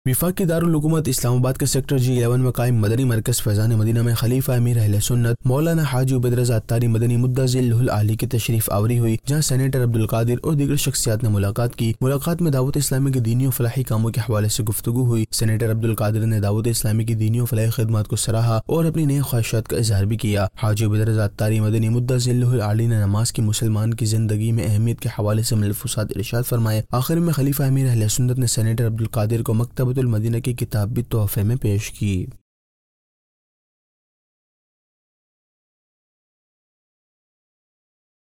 वफाकी दारुल हुकूमत इस्लामाबाद के सेक्टर G11 में कायम मदनी मरकज़ फैज़ान मदीना में खलीफा अमीर अहले सुन्नत मौलाना हाजी उबैद रज़ा अत्तारी मदनी मुद्दा-जिल्लुल आली की तशरीफ आवरी हुई, जहाँ सेनेटर अब्दुल कादिर और दीगर शख्सियात ने मुलाकात की। मुलाकात में दावत इस्लामी के दीनी और फलाही कामों के हवाले से गुफ्तगू हुई। सेनेटर अब्दुल कादिर ने दावत इस्लामी की दीनी और फलाही खिदमत को सराहा और अपनी नई ख्वाहिशात का इजहार भी किया। हाजी उबैद रज़ा अत्तारी मदनी मुद्दा-जिल्लुल आली ने नमाज की मुसलमान की जिंदगी में अहमियत के हवाले से मलफूसात इरशाद फरमाए। आखिर में खलीफा अमीर अहले सुन्नत ने सेनेटर अब्दुल कादिर को मकतबतुल मदीना की किताब भी तोहफे में पेश की।